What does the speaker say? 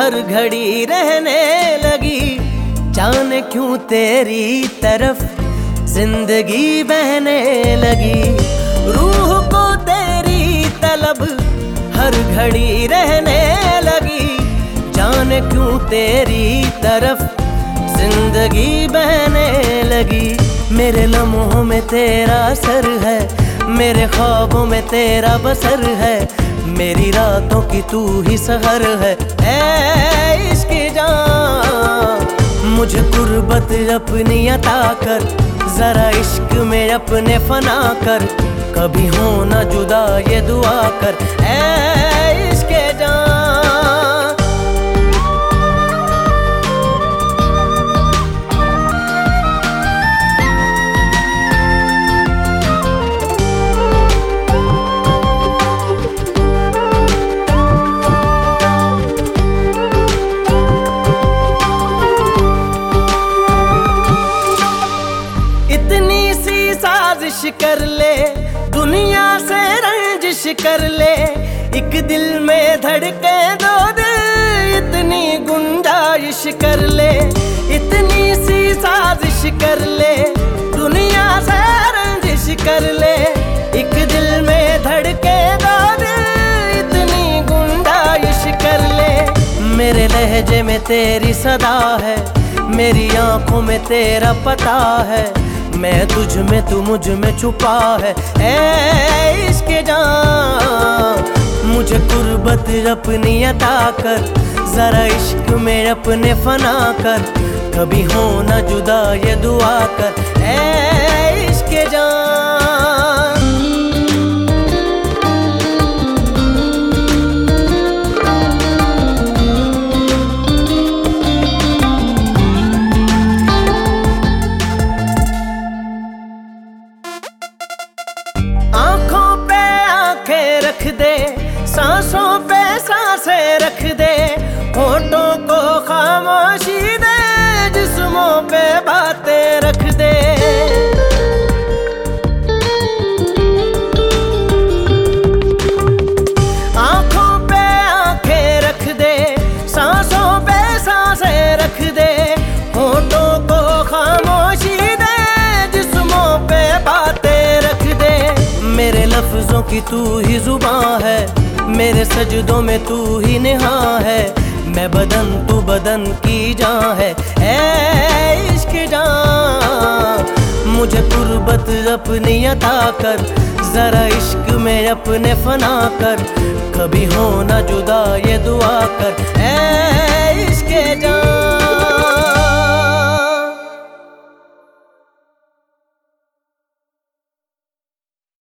हर घड़ी रहने लगी। जाने क्यों तेरी तरफ जिंदगी बहने लगी। रूह को तेरी तलब हर घड़ी रहने लगी। जाने क्यों तेरी तरफ जिंदगी बहने लगी। मेरे लम्हों में तेरा सर है, मेरे ख्वाबों में तेरा बसर है। मेरी रातों की तू ही सहर है। ऐ इश्क़ जान, मुझे कुर्बत अपनी अता कर। जरा इश्क में अपने फना कर। कभी हो ना जुदा ये दुआ कर। ऐ इश्क़ जान। कर ले दुनिया से रंजिश कर ले। एक दिल में धड़के दो दिल, इतनी गुंजाइश कर ले। इतनी सी साजिश कर ले, दुनिया से रंजिश कर ले। एक दिल में धड़के दो दिल, इतनी गुंजाइश कर ले। मेरे लहजे में तेरी सदा है, मेरी आंखों में तेरा पता है। मैं तुझ में तू मुझ में छुपा है। ऐ इश्क़ जान, मुझे कुर्बत अपनी अता कर। जरा इश्क में अपने फना कर। कभी हो ना जुदा ये दुआ कर। ऐ इश्क़ जान। आँखों पे आँखें रख दे, सांसों पे सांसें रख दे। होठों को खामोशी दे, जिस्मों पे बातें रख दे। आँखों पे आँखें रख दे, सांसों पे सांसें रख दे। होठों को खामोशी दे, जिस्मों पे बातें रख दे। मेरे लफ्जों की तू ही जुबां है, मेरे सजदों में तू ही निहां है। मैं बदन तू बदन की जान है। ऐ इश्क़ जान, मुझे कुर्बत अपनी अता कर। जरा इश्क में अपने फना कर। कभी हो ना जुदा ये दुआ कर।